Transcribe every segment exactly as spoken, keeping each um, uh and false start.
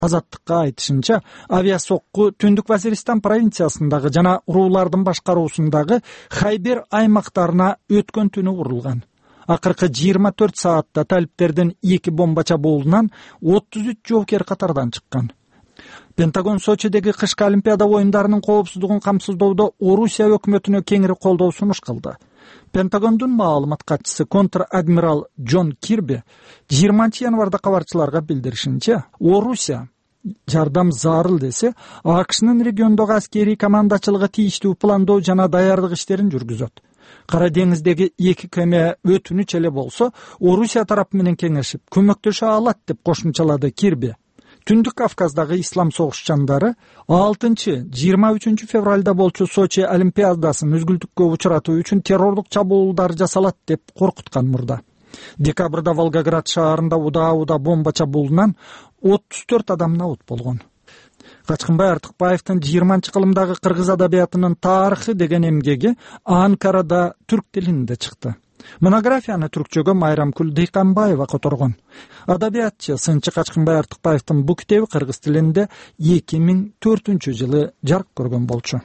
Азаттыкка айтышынча, авиасокку Түндүк Вазиристан провинциясындагы жана уруулардын башкаруусундагы Хайбер аймактарына өткөн түнү курулган. Акыркы жыйырма төрт саатта талиптердин эки бомба чабуулунан отуз үч жоокер катардан чыккан. Пентагон Сочидеги кышкы Олимпиада оюндарынын коопсуздугун камсыздоодо Орусия өкмөтүнө кеңири колдоо сунуш кылды. Пентагондун маалымат катчысы контр-адмирал Джон Кирби жыйырманчы январда кабарчыларга билдиришинче, Орусия жардам зарыл десе, АКШнын региондогу аскерий командачылыгы тийиштүү пландоо жана даярдык иштерин жүргүзөт. Кара деңиздеги эки кеме өтүнүч эле болсо, Орусия тарапы менен кеңешип, көмөктөшө алат деп кошумчалады Кирби. Түндүк Кавказдагы ислам согушчандары алтынчы жыйырма үчүнчү февралда болчу Сочи Олимпиадасын мүзгүлтүккө учуратуу үчүн террорлук чабуулдар жасалат деп коркуткан мурда. Декабрда Волгоград шаарында удаа-удаа бомба чабуулунан отуз төрт адам набут болгон. Качкынбай Артыкбаевдин жыйырманчы кылымдагы кыргыз адабиятынын тарыхы деген эмгеги Анкарада түрк тилинде чыкты. Монографияны түркчөгө Майрамкүл Дыйканбаева которгон. Адабиятчы сынчы Качкынбай Артыкбаевдин бул китеби кыргыз тилинде эки миң төртүнчү жылы жарык көргөн болчу.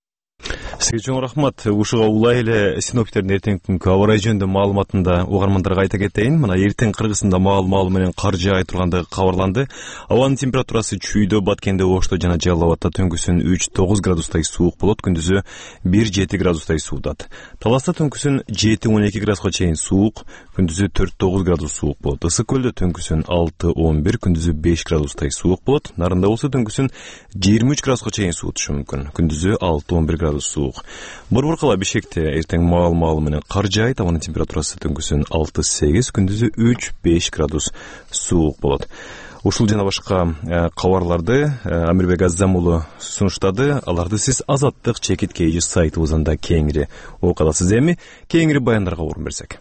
Сизге чоң рахмат. Ушуга улай эле синоптиктердин эртеңки күнгү аба ырайы жөнүндө маалыматында угармандарга айта кетейин. Мына эртең Кыргызстанда маал-маал менен кар жаай тургандыгы кабарланды. Абанын температурасы Чүйдө, Баткенде, Ошто жана Жалал Абадта түнкүсүн үч тогуз градустай суук болот, күндүзү бир жети градустай суутат. Таласта түнкүсүн жети он эки градуска чейин суук, күндүзү төрт тогуз градус суук болот. Ысык көлдө түнкүсүн алты он бир, күндүзү беш градустай суук болот. Нарында болсо түнкүсүн жыйырма үч градуска чейин суутушу мүмкүн, күндүзү алты он бир градус суук. Борбор кала Бишкекте эртең маал-маал менен кар жаайт, абанын температурасы түнкүсүн алты сегиз, күндүзү үч беш градус суук болот. Ушул жана башка кабарларды Амирбек Аззам уулу сунуштады. Аларды сиз Азаттык чекит кейжи сайтыбызында кеңири окуясыз. Эми кеңири баяндарга орун берсек.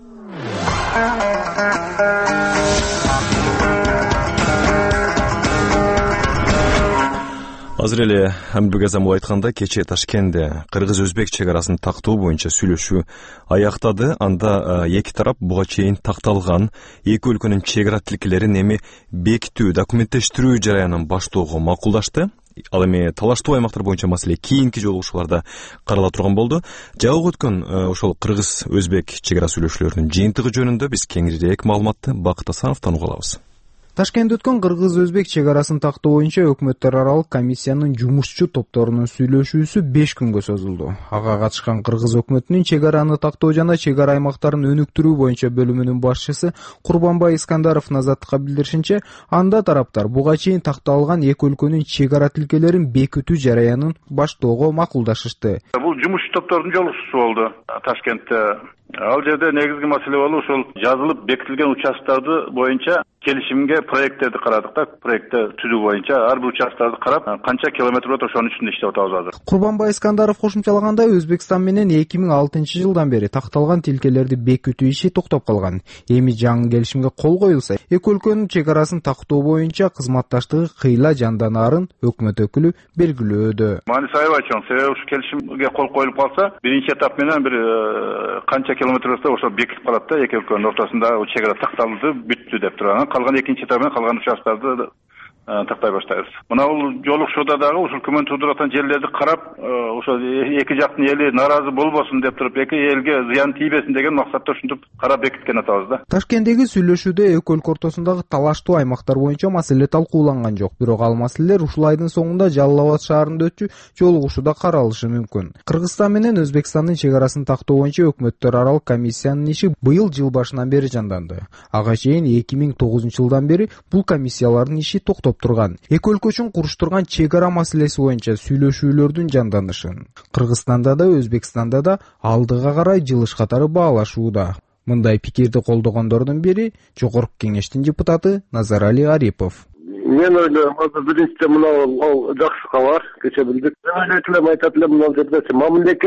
Азыр эле Амирбек Аззам уулу айтканда, кечээ Ташкентте кыргыз-өзбек чек арасын тактоо боюнча сүйлөшүү аяктады. Анда эки тарап буга чейин такталган эки өлкөнүн чек ара тилкелерин эми бекитүү, документтештирүү жараянын баштоого макулдашты. Ал эми талаштуу аймактар боюнча маселе кийинки жолугушууларда карала турган болду. Жабык өткөн ошол кыргыз-өзбек чек ара сүйлөшүүлөрүнүн жыйынтыгы жөнүндө биз кеңирээк маалыматты Бакыт Асановдон уга алабыз. Ташкентте өткөн кыргыз-өзбек чек арасын тактоо боюнча өкмөттөр аралык комиссиянын жумушчу топторунун сүйлөшүүсү беш күнгө созулду. Ага катышкан кыргыз өкмөтүнүн чек араны тактоо жана чек ара аймактарын өнүктүрүү боюнча бөлүмүнүн башчысы Курбанбай Искандаров Азаттыкка билдиришинче, анда тараптар буга чейин такталган эки өлкөнүн чек ара тилкелерин бекитүү жараянын баштоого макулдашышты. Бул жумушчу топтордун жолугушуусу болду Ташкентте. Ал жерде негизги маселе болду ушул жазылып бекитилген участоктарды боюнча келишимге проекттерди карадык да, проектти түзүү боюнча ар бир участоктарды карап, канча километр болот ошонун үстүндө иштеп атабыз азыр. Курбанбай Искандаров кошумчалагандай, Өзбекстан менен эки миң алтынчы жылдан бери такталган тилкелерди бекитүү иши токтоп калган. Эми жаңы келишимге кол коюлса, эки өлкөнүн чек арасын тактоо боюнча кызматташтыгы кыйла жанданарын өкмөт өкүлү белгилөөдө. Мааниси аябай чоң. Себеби ушу келишимге кол коюлуп калса, биринчи этап менен бир канча километр болсо ошо бекитип калат да, эки өлкөнүн ортосунда чек ара такталды, бүттү деп турган. Калган экинчи этабы калган участоктарды тактай баштайбыз. Мына бул жолугушууда дагы ушул күмөн туудуруп аткан жерлерди карап, ошо эки жактын эли нааразы болбосун деп туруп, эки элге зыян тийбесин деген максатта ушинтип карап бекиткен атабыз да. Ташкенттеги сүйлөшүүдө эки өлкө ортосундагы талаштуу аймактар боюнча маселе талкууланган жок. Бирок ал маселелер ушул айдын соңунда Жалал Абад шаарында өтчү жолугушууда каралышы мүмкүн. Кыргызстан менен Өзбекстандын чек арасын тактоо боюнча өкмөттөр аралык комиссиянын иши быйыл жыл башынан бери жанданды. Ага чейин эки миң тогузунчу жылдан бери бул комиссиялардын иши токтоп турган. Эки өлкө үчүн куруштурган чек ара маселеси боюнча сүйлөшүүлөрдүн жанданышын Кыргызстанда да, Өзбекстанда да алдыга карай жылыш катары баалашууда. Мындай пикирди колдогондордун бири Жогорку Кеңештин депутаты Назарали Арипов. Мен ойлойм, азыр биринчиден мына ал жакшы кабар, кече билдик. Мен айтат элем, айтат элем, мына жерде мамлекет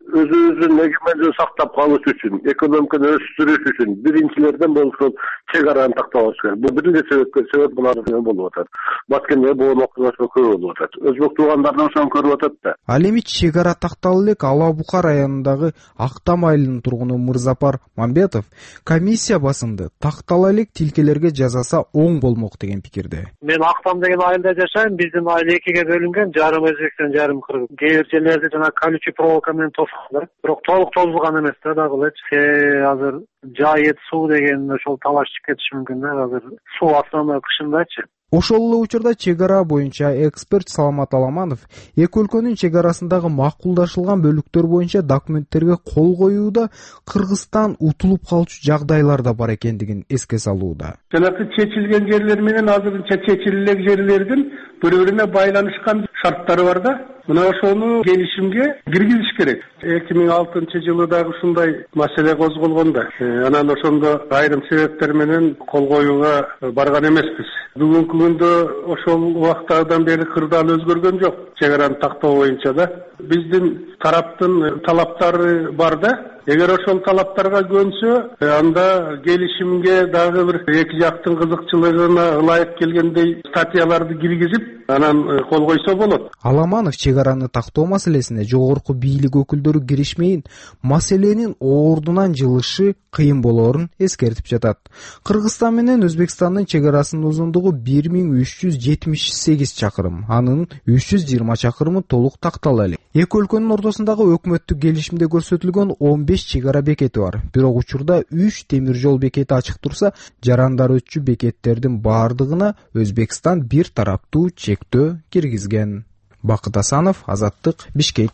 өзүбүздүн эгемендүүлүктү сактап калыш үчүн, экономиканы өстүрүш үчүн биринчилерден болсо чек араны тактабаш керек. Бул биринчи себеп себеп мына болуп атат. Баткенде боон окуялар көп болуп атат. Өзбек туугандардан ошону көрүп атат да. Ал эми чек ара такталып элек Ала Бука районундагы Актам айылынын тургуну Мырзапар Мамбетов комиссия басынды тактала элек тилкелерге жазаса оң болмок деген пикирде. Мен Актам деген айылда жашайм. Биздин айыл экиге бөлүнгөн, жарым Өзбекстан, жарым Кыргыз. Кээ бир жерлерде жана колючий проволока менен тосулган, бирок толук тозулган эмес да дагылычы. Азыр жайыт суу деген ошол талаш чыгып кетиши мүмкүн да, азыр суу основной кышындачы. Ошол эле учурда чек ара боюнча эксперт Саламат Аламанов эки өлкөнүн чек арасындагы макулдашылган бөлүктөр боюнча документтерге кол коюуда Кыргызстан утулуп калчу жагдайлар да бар экендигин эске салууда. Жанагы чечилген жерлер менен азырынча чечиле элек жерлердин бири-бирине байланышкан шарттары бар да. Мына ошону келишимге киргизиш керек. эки миң алтынчы жылы дагы ушундай маселе козголгон да. Анан ошондо айрым себептер менен кол коюуга барган эмеспиз. Бүгүнкү күндө ошол убактардан бери кырдаал өзгөргөн жок. Чек араны тактоо боюнча да. Биздин тараптын талаптары бар да. Эгер ошол талаптарга көнсө, анда келишимге дагы бир эки жактын кызыкчылыгына ылайык келгендей статьяларды киргизип, анан кол койсо болот. Аламанов чек араны тактоо маселесине жогорку бийлик өкүлдөрү киришмейин, маселенин ордунан жылышы кыйын болоорун эскертип жатат. Кыргызстан менен Өзбекстандын чек арасынын узундугу бир миң үч жүз жетимиш сегиз чакырым, анын үч жүз жыйырма чакырымы толук тактала элек. Эки өлкөнүн ортосундагы өкмөттүк келишимде көрсөтүлгөн он беш чек ара бекети бар. Бирок учурда үч темир жол бекети ачык турса, жарандар өтчү бекеттердин баардыгына Өзбекстан бир тараптуу чектөө киргизген. Бакыт Асанов, Азаттык, Бишкек.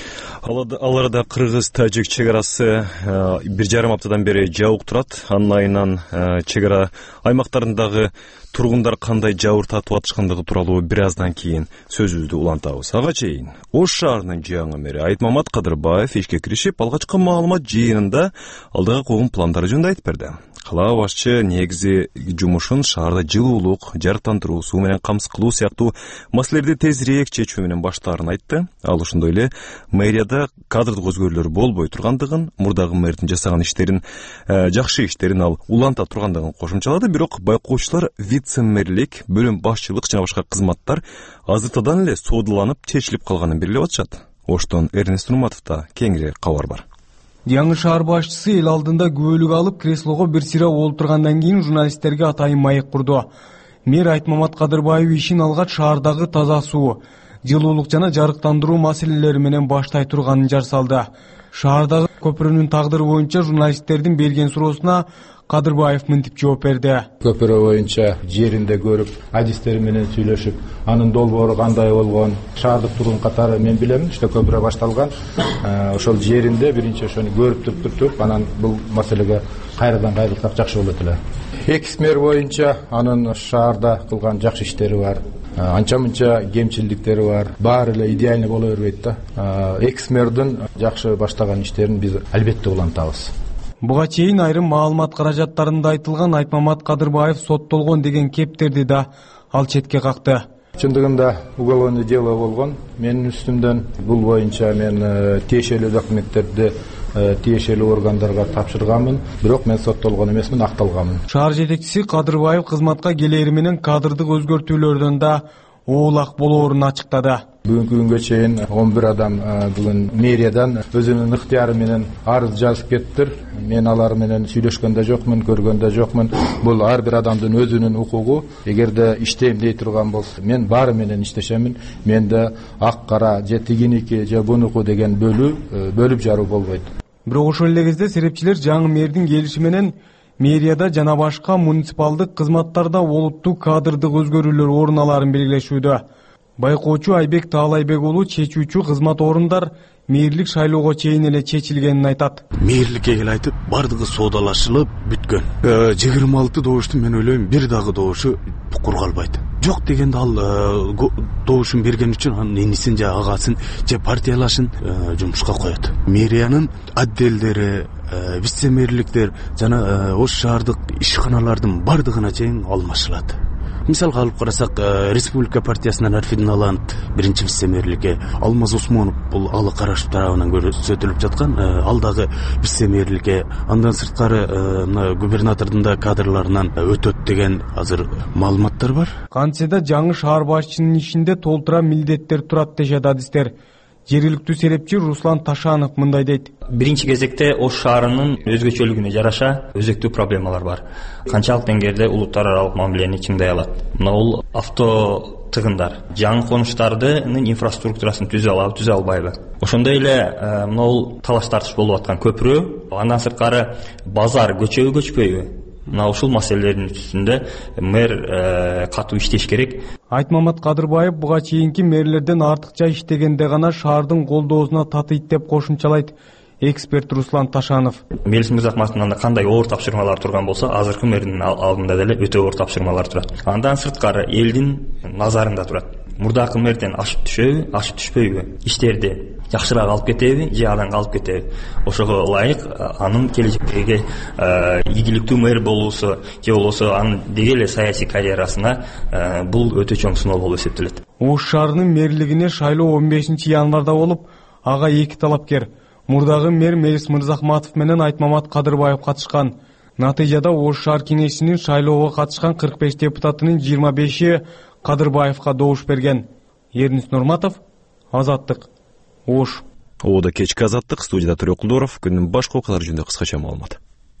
Ал арада Кыргыз-Тажик чек арасы бир жарым аптадан бери жабык турат. Анын айынан чек ара аймактарындагы тургундар кандай жабыр тартып атышкандыгы тууралуу бир аздан кийин сөзүбүздү улантабыз. Ага чейин Ош шаарынын жаңы мэри Айтмамат Кадырбаев ишке киришип, алгачкы маалымат жыйынында алдыга койгон пландары жөнүндө айтып берди. Кала башчы негизи жумушун шаарда жылуулук, жарыктандыруу, суу менен камсыз кылуу сыяктуу маселелерди тезирээк чечүү менен баштаарын айтты. Ал ошондой эле мэрияда кадрдык өзгөрүүлөр болбой тургандыгын, мурдагы мэрдин жасаган иштерин, жакшы иштерин ал уланта тургандыгын кошумчалады. Бирок байкоочулар вице-мэрлик, бөлүм башчылык жана башка кызматтар азыртадан эле соодаланып, чечилип калганын белгилеп атышат. Оштон Эрнест Нурматовда кеңири кабар бар. Жаңы шаар башчысы эл алдында күбөлүк алып креслого бир сыйра олтургандан кийин журналисттерге атайын маек курду. Мэр Айтмамат Кадырбаев ишин алгач шаардагы таза суу, жылуулук жана жарыктандыруу маселелери менен баштай турганын жар салды. Шаардагы көпүрөнүн тагдыры боюнча журналисттердин берген суроосуна Кадырбаев мынтип жооп берди. Көпүрө боюнча жеринде көрүп, адистери менен сүйлөшүп, анын долбоору кандай болгон, шаардык тургун катары мен билем, иште көпүрө башталган. Ошол жеринде биринчи ошону көрүп туруп туруп, анан бул маселеге кайрадан кайрылсак жакшы болот эле. Экс-мэр боюнча анын шаарда кылган жакшы иштери бар. Анча-мынча кемчилдиктери бар. Баары эле идеальный боло бербейт да. Экс-мэрдин жакшы баштаган иштерин биз албетте улантабыз. Буга чейин айрым маалымат каражаттарында айтылган Айтмамат Кадырбаев соттолгон деген кептерди да ал четке какты. Чындыгында уголовное дело болгон. Менин үстүмдөн бул боюнча мен тиешелүү документтерди тиешелүү органдарга тапшырганмын, бирок мен соттолгон эмесмин, акталганмын. Шаар жетекчиси Кадырбаев кызматка келери менен кадрдык өзгөртүүлөрдөн да оолак болоорун ачыктады. Бүгүнкү күнгө чейин он бир адам бүгүн мэриядан өзүнүн ыктыяры менен арыз жазып кеттир. Мен алар менен сүйлөшкөн да жокмун, көргөн да жокмун. Бул ар бир адамдын өзүнүн укугу. Эгерде иштейм дей турган болсо, мен баары менен иштешемин. Менде ак кара же тигиники же бунуку деген бөлүү, бөлүп жаруу болбойт. Бирок ошол эле кезде серепчилер жаңы мэрдин келиши менен мэрияда жана башка муниципалдык кызматтарда олуттуу кадрдык өзгөрүүлөр орун аларын белгилешүүдө. Байкоочу Айбек Таалайбек уулу чечүүчү кызмат орундар мэрлик шайлоого чейин эле чечилгенин айтат. Мэрликке келип бардыгы соодалашылып бүткөн. жыйырма алты добуштун мен ойлойм бир дагы добушу кургалбайт. Жок дегенде ал добушун берген үчүн анын инисин же агасын же партиялашын жумушка коет. Мэриянын отделдери, вице-мэрликтер жана Ош шаардык ишканалардын бардыгына чейин алмашылат. мисалга алып карасак, Республика партиясынан Арфин Наланд биринчи вице-мэрликке, Алмаз Усмонов бул Алы Карашев тарабынан көрсөтүлүп жаткан алдагы вице-мэрликке, андан сырткары мына губернатордун да кадрларынан өтөт деген азыр маалыматтар бар. Кантсе да жаңы шаар башчынын ишинде толтура милдеттер турат дешет адистер. Жергиликтүү серепчи Руслан Ташанов мындай дейт. Биринчи кезекте Ош шаарынын өзгөчөлүгүнө жараша өзөктүү проблемалар бар. Канчалык деңгээлде улуттар аралык мамилени чыңдай алат? Мына бул авто тыгындар, жаңы конуштардын инфраструктурасын түзө алабы, түзө албайбы? Ошондой эле мына бул талаш тартыш болуп аткан көпүрө, андан сырткары базар көчөбү көчпөйбү? Мына ушул маселелердин үстүндө мэр катуу иштеш керек. Айтмамат Кадырбаев буга чейинки мэрлерден артыкча иштегенде гана шаардын колдоосуна татыйт деп кошумчалайт эксперт Руслан Ташанов. Мелис Мырзахматовдун кандай оор тапшырмалар турган болсо, азыркы мэрдин алдында деле өтө оор тапшырмалар турат. Андан сырткары элдин назарында турат. Мурдакы мэрден ашып түшөбү, ашып түшпөйбү? Иштерди жакшыраак алып кетеби, же адан калып кетеби? Ошого ылайык анын келечектеги ийгиликтүү мэр болуусу же болбосо анын деги эле саясий карьерасына бул өтө чоң сыноо болуп эсептелет. Ош шаарынын мэрлигине шайлоо он бешинчи январда болуп, ага эки талапкер, мурдагы мэр Мелис Мырзахматов менен Айтмамат Кадырбаев катышкан. Натыйжада Ош шаар кеңешинин шайлоого катышкан кырк беш депутатынын жыйырма беши Кадырбаевка добуш берген. Эрнис Нурматов, Азаттык, Ош. Ода кечки Азаттык, студияда Төрө Кулдоров. Күндүн башка окуялары жөнүндө кыскача маалымат.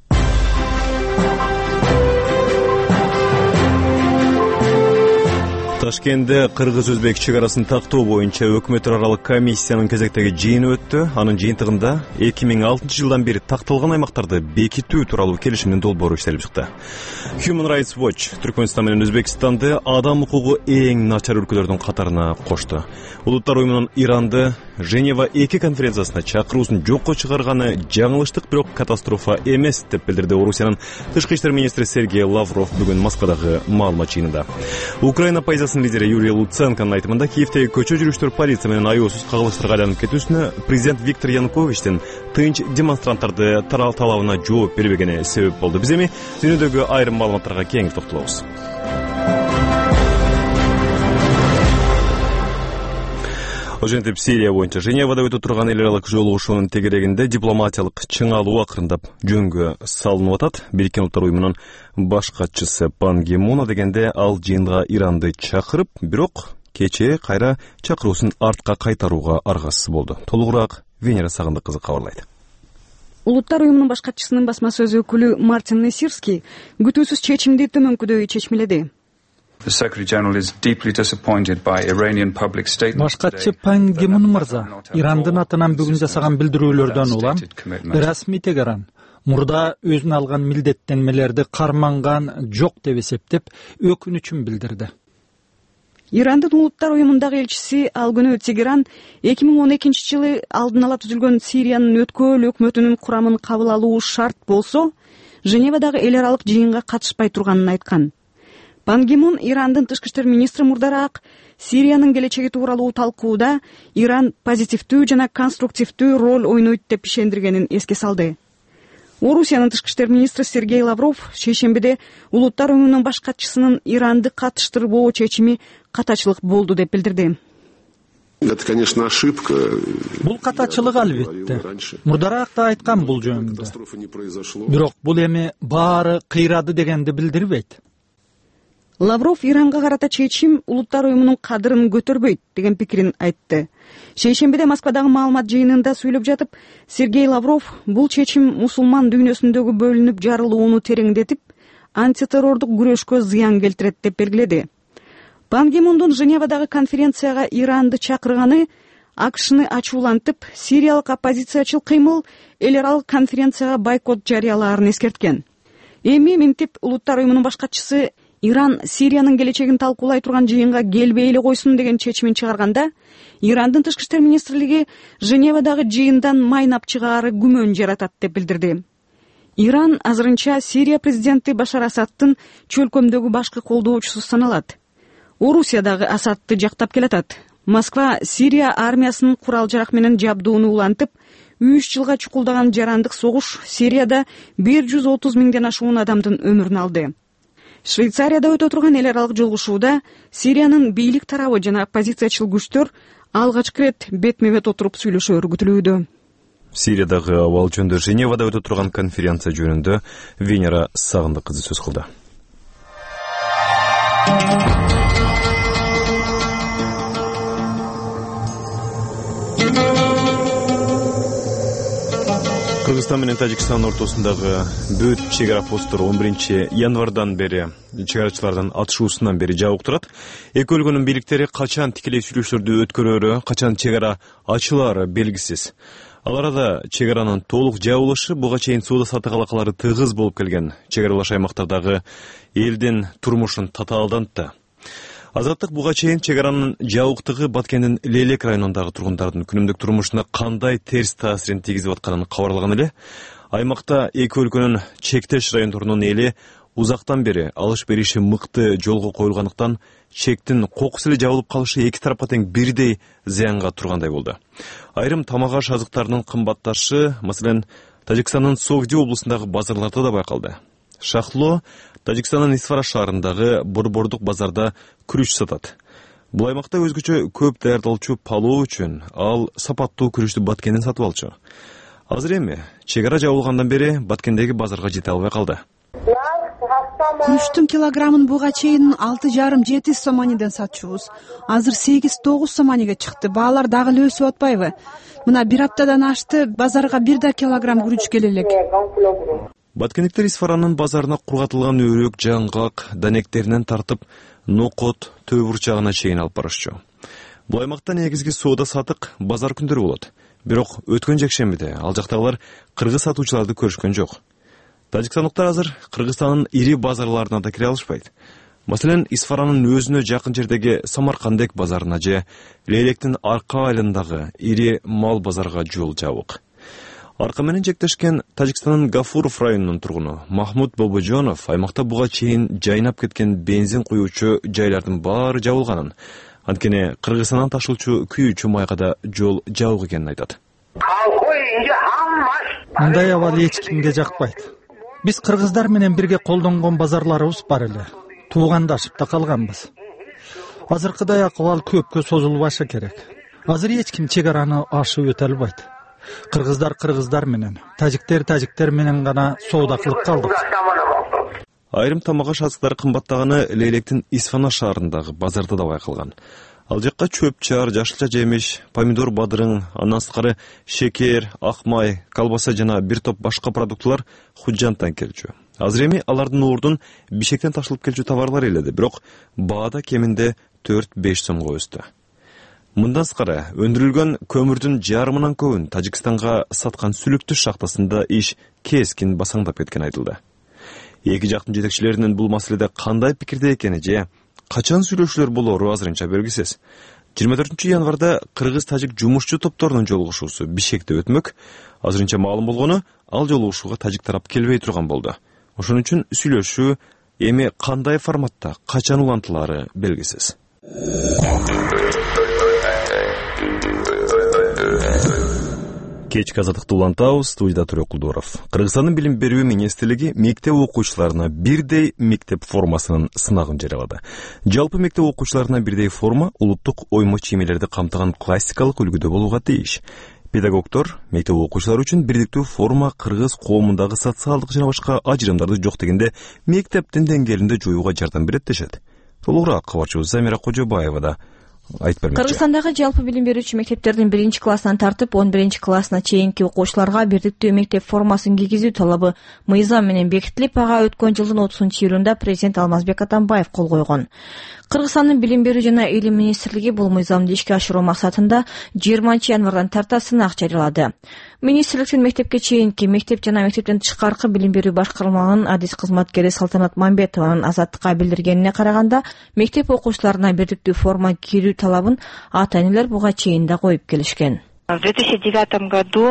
Ташкентте кыргыз-өзбек чек арасын тактоо боюнча өкмөт аралык комиссиянын кезектеги жыйыны өттү. Анын жыйынтыгында эки миң алтынчы жылдан бери такталган аймактарды бекитүү тууралуу келишимдин долбоору иштелип чыкты. Human Rights Watch Түркмөнстан менен Өзбекстанды адам укугу эң начар өлкөлөрдүн катарына кошту. Улуттар уюмунун Иранды Женева эки конференциясына чакыруусун жокко чыгарганы жаңылыштык, бирок катастрофа эмес деп билдирди Орусиянын тышкы иштер министри Сергей Лавров бүгүн Москвадагы маалымат жыйынында. Украина оппозициясынын лидери Юрий Луценконун айтымында Киевдеги көчө жүрүштөр полиция менен аеосуз кагылыштарга айланып кетүүсүнө президент Виктор Януковичтин тынч демонстранттарды тарал талабына жооп бербегени себеп болду. Биз эми дүйнөдөгү айрым маалыматтарга кеңири токтолобуз. Ошентип Сирия боюнча Женевада өтө турган эл аралык жолугушуунун тегерегинде дипломатиялык чыңалуу акырындап жөнгө салынып атат. Бириккен Улуттар уюмунун баш катчысы Пан Ги Мун дегенде ал жыйынга Иранды чакырып, бирок кечээ кайра чакыруусун артка кайтарууга аргасыз болду. Толугураак Венера Сагындык кызы кабарлайт. Улуттар уюмунун баш катчысынын басма сөз өкүлү Мартин Несирский күтүүсүз чечимди төмөнкүдөй чечмеледи. Баш катчы Пан Ги Мун мырза Ирандын атынан бүгүн жасаган билдирүүлөрдөн улам расмий Тегеран мурда өзүнө алган милдеттенмелерди карманган жок деп эсептеп өкүнүчүн билдирди. Ирандын улуттар уюмундагы элчиси ал күнү Тегеран эки миң он экинчи жылы алдын ала түзүлгөн Сириянын өткөөл өкмөтүнүн курамын кабыл алуу шарт болсо, Женевадагы эл аралык жыйынга катышпай турганын айткан. Пан Ги Мун Ирандын тышкы иштер министри мурдараак Сириянын келечеги тууралуу талкууда Иран позитивдүү жана конструктивдүү роль ойнойт деп ишендиргенин эске салды. Орусиянын тышкы иштер министри Сергей Лавров шейшембиде улуттар уюмунун баш катчысынын Иранды катыштырбоо чечими катачылык болду деп билдирди. Это, конечно, ошибка. Бул катачылык албетте. Мурдараак да айткан бул жөнүндө. Бирок бул эми баары кыйрады дегенди билдирбейт. Лавров Иранга карата чечим улуттар уюмунун кадырын көтөрбөйт деген пикирин айтты. Шейшембиде Москвадагы маалымат жыйынында сүйлөп жатып, Сергей Лавров бул чечим мусулман дүйнөсүндөгү бөлүнүп жарылууну тереңдетип, антитеррордук күрөшкө зыян келтирет деп белгиледи. Пан Ги Мундун Женевадагы конференцияга Иранды чакырганы АКШны ачуулантып, сириялык оппозициячыл кыймыл эл аралык конференцияга бойкот жарыялаарын эскерткен. Эми минтип улуттар уюмунун баш катчысы Иран Сириянын келечегин талкуулай турган жыйынга келбей эле койсун деген чечимин чыгарганда, Ирандын тышкы иштер министрлиги Женевадагы жыйындан майнап чыгаары күмөн жаратат деп билдирди. Иран азырынча Сирия президенти Башар Асадтын чөлкөмдөгү башкы колдоочусу саналат. Орусия дагы Асадты жактап келатат. Москва Сирия армиясынын курал-жарак менен жабдууну улантып, үч жылга чукулдаган жарандык согуш Сирияда бир жүз отуз миңден ашуун адамдын өмүрүн алды. Швейцарияда өтө турган эл аралык жолугушууда Сириянын бийлик тарабы жана оппозициячыл күчтөр алгачкы ирет бетме бет отуруп сүйлөшөөрү күтүлүүдө. Сириядагы абал жөнүндө Женевада өтө турган конференция жөнүндө Венера Сагындык кызы сөз кылды. Кыргызстан менен Тажикстан ортосундагы бүт чегара посттор он биринчи январдан бери чегарачылардын атышуусунан бери жабык турат. Эки өлкөнүн бийликтери качан тикелей сүйлөшүүлөрдү өткөрөөрү, качан чегара ачылаары белгисиз. Ал арада чегаранын толук жабылышы буга чейин соода саттык алакалары тыгыз болуп келген чегаралаш аймактардагы элдин турмушун татаалдантты. Азаттык буга чейин чегаранын жабыктыгы Баткендин Лейлек районундагы тургундардын күнүмдүк турмушуна кандай терс таасирин тийгизип атканын кабарлаган эле. Аймакта эки өлкөнүн чектеш райондорунун эли узактан бери алыш бериши мыкты жолго коюлгандыктан чектин кокус эле жабылып калышы эки тарапка тең бирдей зыянга тургандай болду. Айрым тамак аш азыктарынын кымбатташы, маселен, Тажикстандын Согди облусундагы базарларда да байкалды. Шахло Тажикстандын Исфара шаарындагы борбордук базарда күрүч сатат. Бул аймакта өзгөчө көп даярдалчу палоо үчүн ал сапаттуу күрүчтү Баткенден сатып алчу. Азыр эми чегара жабылгандан бери Баткендеги базарга жете албай калды. Күрүчтүн килограммын буга чейин алты жарым жети соманиден сатчубуз. Азыр сегиз тогуз соманиге чыкты. Баалар дагы эле өсүп атпайбы? Мына бир аптадан ашты, базарга бир да килограмм күрүч келе элек. Баткендиктер Исфаранын базарына кургатылган өрөк, жаңгак, данектеринен тартып, нокот, төө бурчагына чейин алып барышчу. Бул аймакта негизги соода сатык базар күндөрү болот. Бирок өткөн жекшембиде ал жактагылар кыргыз сатуучуларды көрүшкөн жок. Тажикстандыктар азыр Кыргызстандын ири базарларына да кире алышпайт. Маселен, Исфаранын өзүнө жакын жердеги Самаркандек базарына же Лейлектин арка айылындагы ири мал базарга жол жабык. Арка менен жектешкен Тажикстандын Гафуров районунун тургуну Махмуд Бобожонов аймакта буга чейин жайнап кеткен бензин куюучу жайлардын баары жабылганын, анткени Кыргызстандан ташылчу күйүүчү майга да жол жабык экенин айтат. Мындай абал эч кимге жакпайт. Биз кыргыздар менен бирге колдонгон базарларыбыз бар эле. Туугандашып да калганбыз. Азыркыдай акыбал көпкө созулбашы керек. Азыр эч ким чегараны ашып өтө албайт. Кыргыздар кыргыздар менен, тажиктер тажиктер менен гана соода кылып калдык. Айрым тамак аш азыктары кымбаттаганы Лейлектин Исфана шаарындагы базарда да байкалган. Ал жакка чөп-чар, жашылча жемиш, помидор бадырың, андан сырткары шекер, ак май, колбаса жана бир топ башка продуктулар Худжантан келчү. Азыр эми алардын ордун Бишкектен ташылып келчү товарлар эледи, бирок баада кеминде төрт-беш сомго өстү. Мындан сырткары өндүрүлгөн көмүрдүн жарымынан көбүн Тажикстанга саткан Сүлүктү шахтасында иш кескин басаңдап кеткен айтылды. Эки жактын жетекчилеринин бул маселеде кандай пикирде экени же качан сүйлөшүүлөр болоору азырынча белгисиз. жыйырма төртүнчү январда кыргыз-тажик жумушчу топторунун жолугушуусу Бишкекте өтмөк. Азырынча маалым болгону, ал жолугушууга тажик тарап келбей турган болду. Ошон үчүн сүйлөшүү эми кандай форматта, качан улантылаары белгисиз. Кечки азаттыкты улантабыз. Студияда Төрө Кулдуров. Кыргызстандын билим берүү министрлиги мектеп окуучуларына бирдей мектеп формасынын сынагын жарыялады. Жалпы мектеп окуучуларына бирдей форма улуттук оймо чиймелерди камтыган классикалык үлгүдө болууга тийиш. Педагогдор мектеп окуучулары үчүн бирдиктүү форма кыргыз коомундагы социалдык жана башка ажырымдарды жок дегенде мектептин деңгээлинде жоюуга жардам берет дешет. Толугураак кабарчыбыз Замира Кожобаева да айтып бермекчи. Кыргызстандагы жалпы билим берүүчү мектептердин биринчи классынан тартып он биринчи классына чейинки окуучуларга бирдиктүү мектеп формасын кийгизүү талабы мыйзам менен бекитилип, ага өткөн жылдын отузунчу июлунда президент Алмазбек Атамбаев кол койгон. Кыргызстандын билим берүү жана илим министрлиги бул мыйзамды ишке ашыруу максатында жыйырманчы январдан тарта сынак жарыялады. Министрликтин мектепке чейинки, мектеп жана мектептен тышкаркы билим берүү башкармалыгынын адис кызматкери Салтанат Мамбетованын Азаттыкка билдиргенине караганда, мектеп окуучуларына бирдиктүү форма кийүү талабын ата-энелер буга чейин да коюп келишкен. В две тысячи девятом году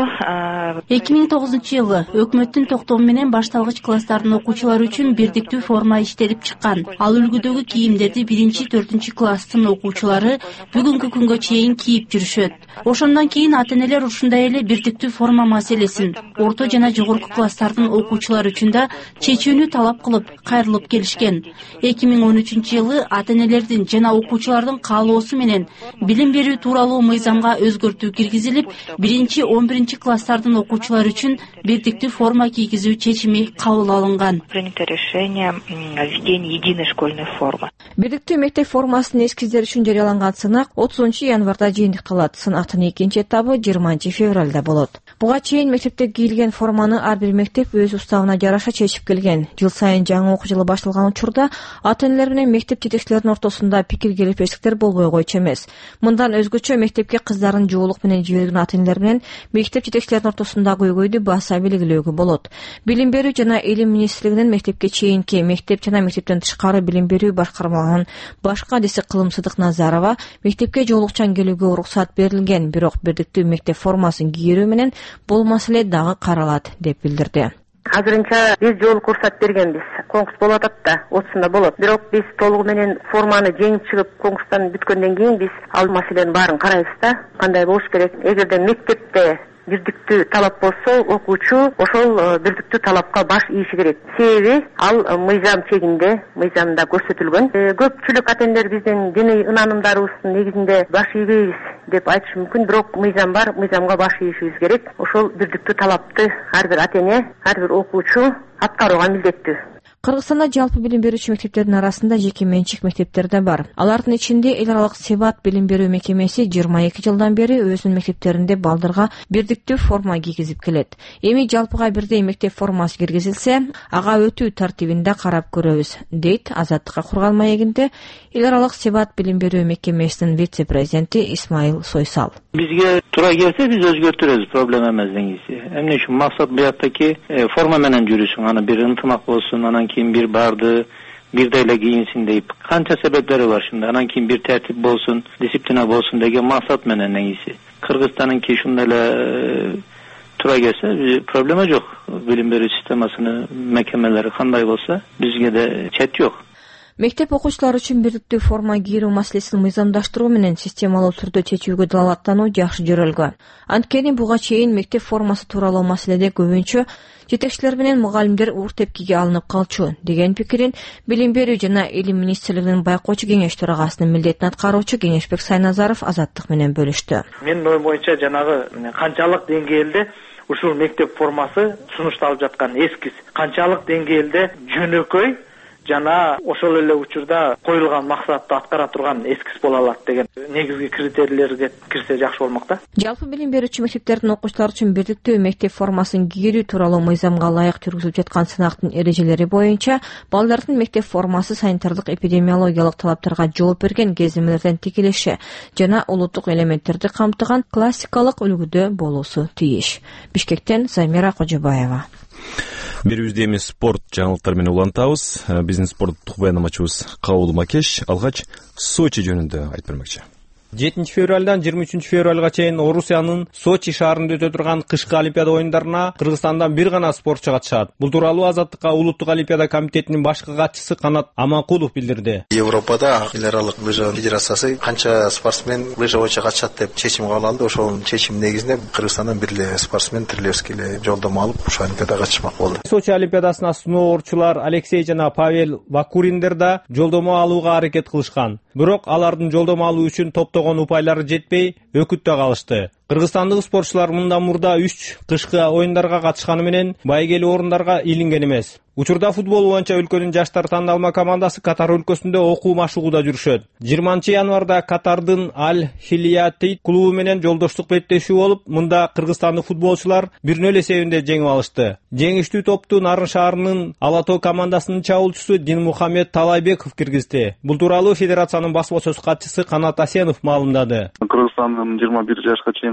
эки миң тогузунчу жылы өкмөттүн токтому менен башталгыч класстардын окуучулары үчүн бирдиктүү форма иштелип чыккан. Ал үлгүдөгү кийимдерди биринчи төртүнчү класстын окуучулары бүгүнкү күнгө чейин кийип жүрүшөт. Ошондон кийин ата-энелер ушундай эле бирдиктүү форма маселесин орто жана жогорку класстардын окуучулары үчүн да чечүүнү талап кылып кайрылып келишкен. эки миң он үчүнчү жылы ата-энелердин жана окуучулардын каалоосу менен билим берүү тууралуу мыйзамга өзгөртүү киргизилип, биринчи он биринчи класстардын окуучулары үчүн бирдиктүү форма кийгизүү чечими кабыл алынган. Принято решение о введении единой школьной формы. Бирдиктүү мектеп формасынын эскиздери үчүн жарыяланган сынак отузунчу январда жыйынтыкталат. Сынактын экинчи этабы жыйырманчы февралда болот. Буга чейин мектепте кийилген форманы ар бир мектеп өз уставына жараша чечип келген. Жыл сайын жаңы окуу жылы башталган учурда ата-энелер менен мектеп жетекчилеринин ортосунда пикир келишпестиктер болбой койчу эмес. Мындан өзгөчө мектепке кыздарын жоолук менен жиберген ата-энелер менен мектеп жетекчилеринин ортосундагы көйгөйдү баса белгилөөгө болот. Билим берүү жана илим министрлигинин мектепке чейинки, мектеп жана мектептен тышкары билим берүү башкармаларынын башкы адиси Кылымсыздык Назарова мектепке жоолукчан келүүгө уруксат берилген, бирок бирдиктүү мектеп формасын кийирүү менен бул маселе дагы каралат деп билдирди. Азырынча биз жолук уруксат бергенбиз. Конкурс болуп атат да, отузунда болот. Бирок биз толугу менен форманы жеңип чыгып, конкурстан бүткөндөн кийин биз ал маселенин баарын карайбыз да. Кандай болуш керек? Эгерде мектепте бирдиктүү талап болсо, окуучу ошол бирдиктүү талапка баш ийиши керек. Себеби ал мыйзам чегинде, мыйзамда көрсөтүлгөн. Көпчүлүк ата-энелер биздин диний ынанымдарыбыздын негизинде баш ийбейбиз деп айтышы мүмкүн, бирок мыйзам бар, мыйзамга баш ийишибиз керек. Ошол бирдиктүү талапты ар бир ата-эне, ар бир окуучу аткарууга милдеттүү. Кыргызстанда жалпы билим берүүчү мектептердин арасында жеке менчик мектептер да бар. Алардын ичинде эл аралык Себат билим берүү мекемеси жыйырма эки жылдан бери өзүнүн мектептеринде балдарга бирдиктүү форма кийгизип келет. Эми жалпыга бирдей мектеп формасы киргизилсе, ага өтүү тартибин да карап көрөбүз, дейт Азаттыкка курган маегинде эл аралык Себат билим берүү мекемесинин вице-президенти Исмаил Сойсал. Бизге туура келсе биз өзгөртүрөбүз, проблема эмес деңизи. Эмне үчүн максат буяктаки форма менен жүрүшүң, аны бир ынтымак болсун, анан кийин бир барды бирдей эле кийинсин дейт. Канча себептери бар шунда. Анан кийин бир тартип болсун, дисциплина болсун деген максат менен негизи. Кыргызстандыкы ушундай эле туура келсе проблема жок. Билим берүү системасынын мекемелери кандай болсо, бизге да чет жок. Мектеп окуучулары үчүн бирдиктүү форма кийүү маселесин мыйзамдаштыруу менен системалуу түрдө чечүүгө далааттануу жакшы жөрөлгөн. Анткени буга чейин мектеп формасы тууралуу маселеде көбүнчө жетекчилер менен мугалимдер уур тепкиге алынып калчу деген пикирин билим берүү жана илим министрлигинин байкоочу кеңеш төрагасынын милдетин аткаруучу Кеңешбек Сайназаров Азаттык менен бөлүштү. Менин оюм боюнча жанагы канчалык деңгээлде ушул мектеп формасы сунушталып жаткан эскиз, канчалык деңгээлде жөнөкөй жана ошол эле учурда коюлган максатты аткара турган эскиз боло алат деген негизги критерийлерге кирсе жакшы болмок да. Жалпы билим берүүчү мектептердин окуучулары үчүн бирдиктүү мектеп формасын кийүү тууралуу мыйзамга ылайык жүргүзүлүп жаткан сынактын эрежелери боюнча балдардын мектеп формасы санитардык эпидемиологиялык талаптарга жооп берген кеземелерден тикелеши жана улуттук элементтерди камтыган классикалык үлгүдө болуусу тийиш. Бишкектен Замира Кожобаева. Берүүбүздө эми спорт жаңылыктары менен улантабыз. Биздин спорттук баяндамачыбыз Кабыл Макеш алгач Сочи жөнүндө айтып бермекчи. жетинчи февралдан жыйырма үчүнчү февралга чейин Орусиянын Сочи шаарында өтө турган кышкы Олимпиада оюндарына Кыргызстандан бир гана спортчу катышат. Бул тууралуу Азаттыкка Улуттук Олимпиада комитетинин башкы катчысы Канат Аманкулов билдирди. Европада эл аралык лыжа федерациясы канча спортсмен лыжа боюнча катышат деп чечим кабыл алды. Ошол чечим негизинде Кыргызстандан бир эле спортсмен Трилевский эле жолдомо алып ушул Олимпиадага катышмак болду. Сочи Олимпиадасына сноубордчулар Алексей жана Павел Вакуриндер да жолдомо алууга аракет кылышкан. Бирок алардын жолдомо алуу үчүн топтогон упайлары жетпей, өкүттө калышты. Кыргызстандык спортчулар мындан мурда үч кышкы оюндарга катышканы менен байгелүү орундарга илинген эмес. Учурда футбол боюнча өлкөнүн жаштар тандалма командасы Катар өлкөсүндө окуу машыгууда жүрүшөт. жыйырманчы январда Катардын Аль-Хилиятит клубу менен жолдоштук беттешүү болуп, мында кыргызстандык футболчулар бир нөл эсебинде жеңип алышты. Жеңиштүү топту Нарын шаарынын Алато командасынын чабуулчусу Динмухамед Талайбеков киргизди. Бул тууралуу федерациянын басма сөз катчысы Канат Асенов маалымдады. Кыргызстандын жыйырма бир жашка чейинки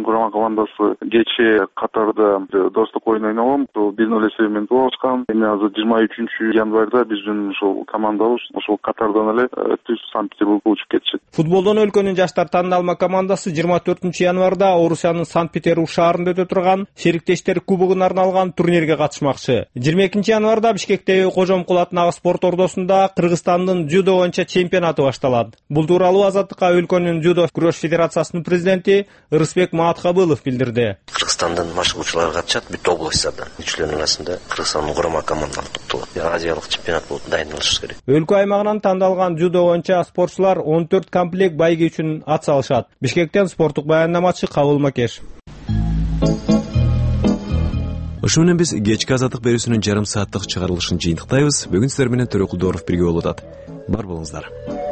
курман командасы кечээ Катарда достук оюн ойногон, бир ноль эсеби менен алышкан. Эми азыр жыйырма үчүнчү январда биздин ошол командабыз ошол Катардан эле түз Санкт-Петербургга учуп кетишет. Футболдон өлкөнүн жаштар тандалма командасы жыйырма төртүнчү январда Орусиянын Санкт-Петербург шаарында өтө турган Шериктештер кубогуна арналган турнирге катышмакчы. жыйырма экинчи январда Бишкектеги Кожомкул атындагы спорт ордосунда Кыргызстандын дзюдо боюнча чемпионаты башталат. Бул тууралуу Азаттыкка өлкөнүн дзюдо күрөш федерациясынын президенти Ырысбек Маатхабылов билдирди. Кыргызстандын машыгуучулары катышат бүт областтардан. Үчүлөрдүн арасында Кыргызстандын курама командалары топтолот. Азиялык чемпионат болуп дайындалыш керек. Өлкө аймагынан тандалган дзюдо боюнча спортчулар он төрт комплект байге үчүн ат салышат. Бишкектен спорттук баяндамачы Кабыл Макеш. Ошо менен биз кечки азаттык берүүсүнүн жарым сааттык чыгарылышын жыйынтыктайбыз. Бүгүн сиздер менен Төрөкул Дооров бирге болуп атат. Бар болуңуздар.